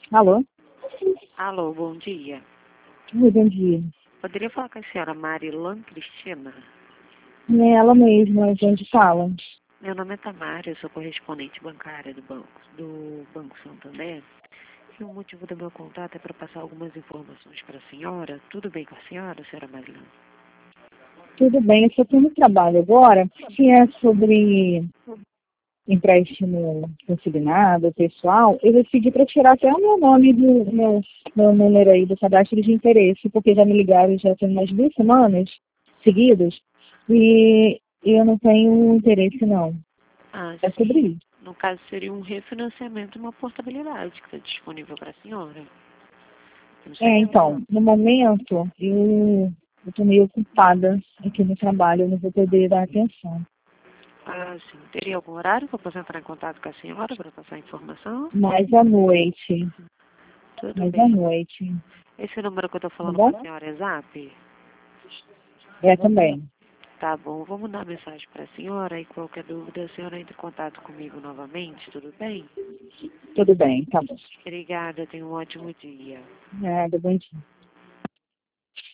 Alô? Alô, bom dia. Oi, bom dia. Poderia falar com a senhora Marilan Cristina? É ela mesma, de onde fala. Meu nome é Tamara, eu sou correspondente bancária do Banco Santander. E o motivo do meu contato é para passar algumas informações para a senhora. Tudo bem com a senhora Marilan? Tudo bem, eu só estou no trabalho agora, que é sobre empréstimo consignado, pessoal. Eu decidi para tirar até o meu nome do meu número aí do cadastro de interesse, porque já me ligaram já tem umas 2 semanas seguidas, e eu não tenho interesse não. Ah, É sobre sim. isso. No caso, seria um refinanciamento e uma portabilidade que está disponível para a senhora. Não sei. Então, no momento, eu estou meio ocupada aqui no trabalho, eu não vou poder dar atenção. Ah, sim. Teria algum horário que eu possa entrar em contato com a senhora para passar a informação? Mais à noite, Tudo mais à bem. noite, Esse número que eu estou tá falando com a bom? senhora é Zap? É também. Tá bom, vou mandar mensagem para a senhora e qualquer dúvida a senhora entre em contato comigo novamente, tudo bem? Tudo bem, tá bom. Obrigada, tenha um ótimo dia. Nada, bom dia.